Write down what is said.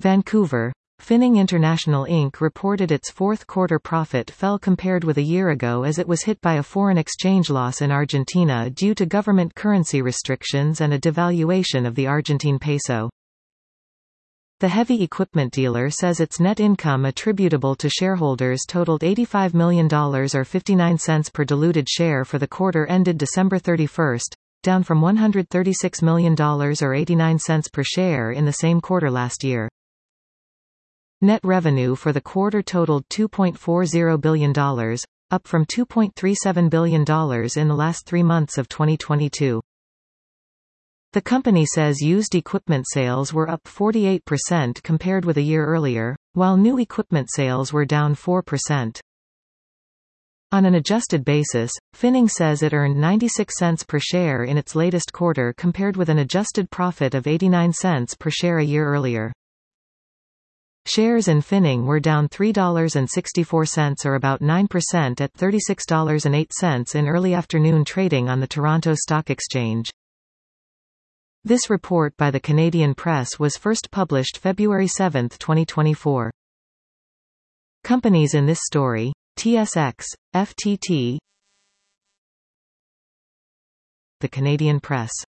Vancouver. Finning International Inc. reported its fourth quarter profit fell compared with a year ago as it was hit by a foreign exchange loss in Argentina due to government currency restrictions and a devaluation of the Argentine peso. The heavy equipment dealer says its net income attributable to shareholders totaled $85 million or 59 cents per diluted share for the quarter ended December 31, down from $136 million or 89 cents per share in the same quarter last year. Net revenue for the quarter totaled $2.40 billion, up from $2.37 billion in the last 3 months of 2022. The company says used equipment sales were up 48% compared with a year earlier, while new equipment sales were down 4%. On an adjusted basis, Finning says it earned 96 cents per share in its latest quarter compared with an adjusted profit of 89 cents per share a year earlier. Shares in Finning were down $3.64 or about 9% at $36.08 in early afternoon trading on the Toronto Stock Exchange. This report by the Canadian Press was first published February 7, 2024. Companies in this story: TSX, FTT. The Canadian Press.